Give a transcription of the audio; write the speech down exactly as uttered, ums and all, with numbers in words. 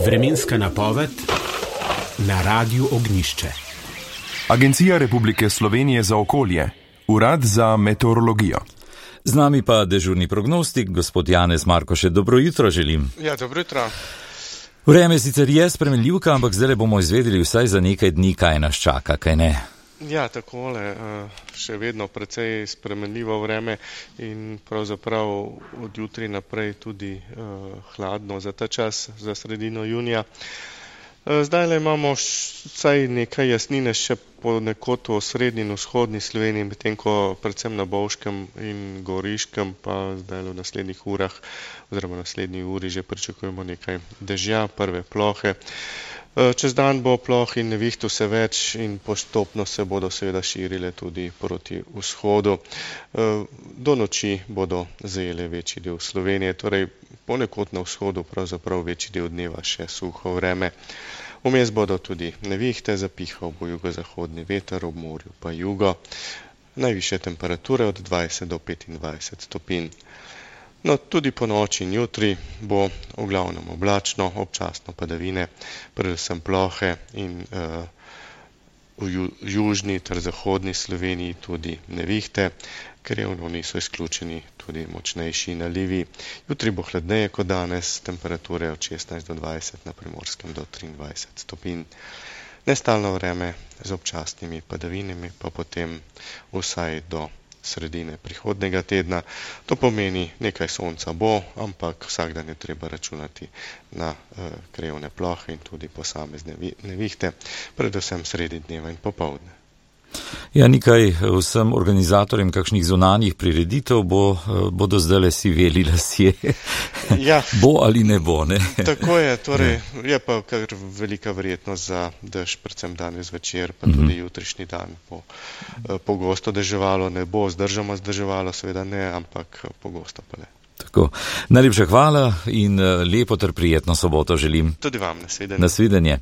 Vremenska napoved na Radiu Ognjišče. Agencija Republike Slovenije za okolje, Urad za meteorologijo. Z nami pa dežurni prognostik, gospod Janez Markošet. Dobro jutro želim. Ja, dobro jutro. Vreme sicer je spremenljivka, ampak zdaj bomo izvedeli vsaj za nekaj dni, kaj nas čaka, kaj ne. Ja, takole, še vedno precej spremenljivo vreme in pravzaprav od jutri naprej tudi hladno za ta čas, za sredino junija. Zdaj le imamo vsaj nekaj jasnine še ponekod v srednji in vzhodni Sloveniji, medtem ko predvsem na Bovškem in Goriškem pa zdaj v naslednjih urah oziroma naslednji uri že pričakujemo nekaj dežja, prve plohe. Čez dan bo ploh in neviht vse več in postopno se bodo seveda širile tudi proti vzhodu. Do noči bodo zajele večji del Slovenije, torej ponekod na vzhodu pravzaprav večji del dneva še suho vreme. Vmes bodo tudi nevihte, zapihal bo jugozahodni veter, ob morju pa jugo. Najvišje temperature od dvajset do petindvajset stopinj. No, tudi po noči in jutri bo v glavnem oblačno, občasno padavine, predvsem plohe in uh, v ju, južni ter zahodni Sloveniji tudi nevihte, krevno niso izključeni tudi močnejši nalivi. Jutri bo hladneje kot danes, temperature od šestnajst do dvajset, na Primorskem do triindvajset stopinj. Nestalno vreme z občasnimi padavinami, pa potem vsaj do sredine prihodnega tedna. To pomeni, nekaj sonca bo, ampak vsak dan je treba računati na uh, krevne plohe in tudi posamezne nevihte, predvsem sredi dneva in popoldne. Ja, nekaj vsem organizatorjem kakšnih zunanjih prireditev bo, bodo zdajle si veli lasje. Ja. Bo ali ne bo, ne? Tako je, torej je pa kar velika verjetnost za dež, predvsem danes večer, pa tudi mm-hmm. jutrišnji dan bo pogosto deževalo, ne bo zdržamo zdrževalo, seveda ne, ampak pogosto pa le. Tako. Najlepša hvala in lepo ter prijetno soboto želim. Tudi vam, nasvidenje. Nasvidenje.